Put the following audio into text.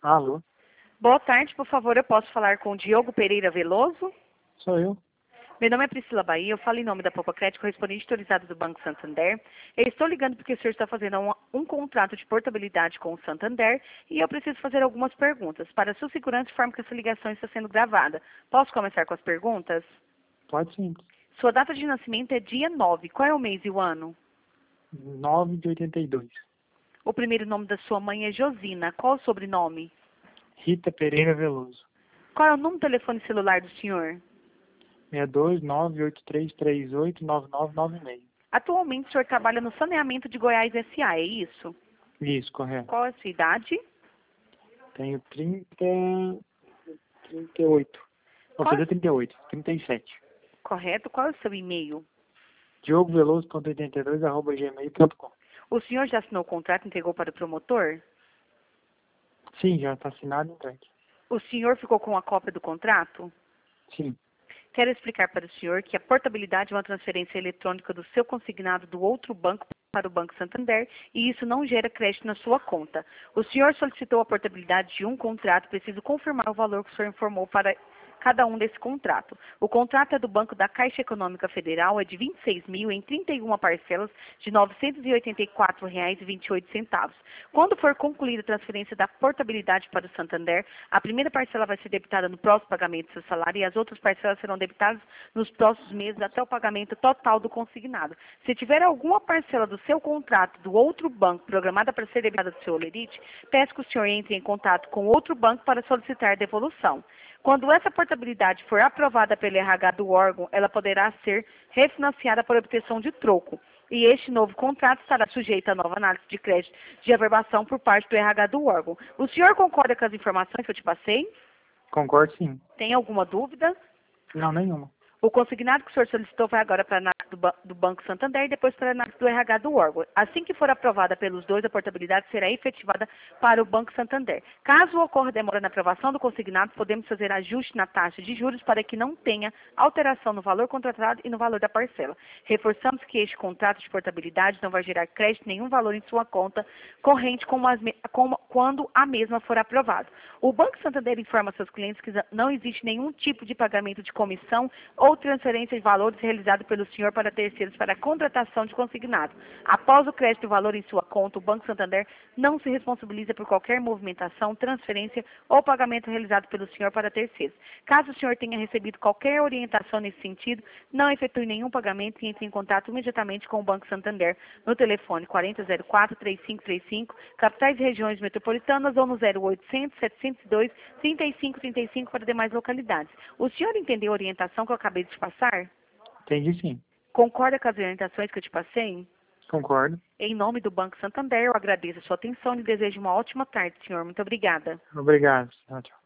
Alô, Boa tarde, por favor, eu posso falar com o Diogo Pereira Veloso? sou eu. Meu nome é Priscila Bahia, eu falo em nome da Poupa Crédito, correspondente autorizado do Banco Santander. Eu estou ligando porque o senhor está fazendo um contrato de portabilidade com o Santander e eu preciso fazer algumas perguntas para sua segurança de forma que essa ligação está sendo gravada. Posso começar com as perguntas? Pode sim. Sua data de nascimento é dia 9. Qual é o mês e o ano? 9 de 82. O primeiro nome da sua mãe é Josina. Qual o sobrenome? Rita Pereira Veloso. Qual é o número do telefone celular do senhor? 62983389996. Atualmente o senhor trabalha no saneamento de Goiás S.A., é isso? Isso, correto. Qual é a sua idade? Tenho 38. Vou Qual, fazer 38. 37. correto? Qual é o seu e-mail? diogoveloso.82@gmail.com. O senhor já assinou o contrato e entregou para o promotor? Sim, já está assinado e entregue. O senhor ficou com a cópia do contrato? Sim. Quero explicar para o senhor que a portabilidade é uma transferência eletrônica do seu consignado do outro banco para o Banco Santander e isso não gera crédito na sua conta. O senhor solicitou a portabilidade de um contrato, preciso confirmar o valor que o senhor informou para cada um desse contrato. O contrato é do Banco da Caixa Econômica Federal, é de 26 mil em 31 parcelas de R$ 984,28. Quando for concluída a transferência da portabilidade para o Santander, a primeira parcela vai ser debitada no próximo pagamento do seu salário e as outras parcelas serão debitadas nos próximos meses até o pagamento total do consignado. Se tiver alguma parcela do seu contrato do outro banco programada para ser debitada do seu holerite, peço que o senhor entre em contato com outro banco para solicitar devolução. Quando essa portabilidade for aprovada pelo RH do órgão, ela poderá ser refinanciada por obtenção de troco. E este novo contrato estará sujeito a nova análise de crédito de averbação por parte do RH do órgão. O senhor concorda com as informações que eu te passei? Concordo, sim. Tem alguma dúvida? Não, nenhuma. O consignado que o senhor solicitou vai agora para a análise do Banco Santander e depois para a análise do RH do órgão. Assim que for aprovada pelos dois, a portabilidade será efetivada para o Banco Santander. Caso ocorra demora na aprovação do consignado, podemos fazer ajuste na taxa de juros para que não tenha alteração no valor contratado e no valor da parcela. Reforçamos que este contrato de portabilidade não vai gerar crédito nenhum valor em sua conta corrente quando a mesma for aprovada. O Banco Santander informa seus clientes que não existe nenhum tipo de pagamento de comissão ou transferência de valores realizado pelo senhor para terceiros para a contratação de consignado. Após o crédito do valor em sua conta, o Banco Santander não se responsabiliza por qualquer movimentação, transferência ou pagamento realizado pelo senhor para terceiros. Caso o senhor tenha recebido qualquer orientação nesse sentido, não efetue nenhum pagamento e entre em contato imediatamente com o Banco Santander no telefone 4004-3535, capitais e regiões metropolitanas ou no 0800-702-3535 para demais localidades. O senhor entendeu a orientação que eu acabei de te passar? Entendi, sim. Concorda com as orientações que eu te passei? Concordo. Em nome do Banco Santander, eu agradeço a sua atenção e desejo uma ótima tarde, senhor. Muito obrigada. Obrigado. Tchau, tchau.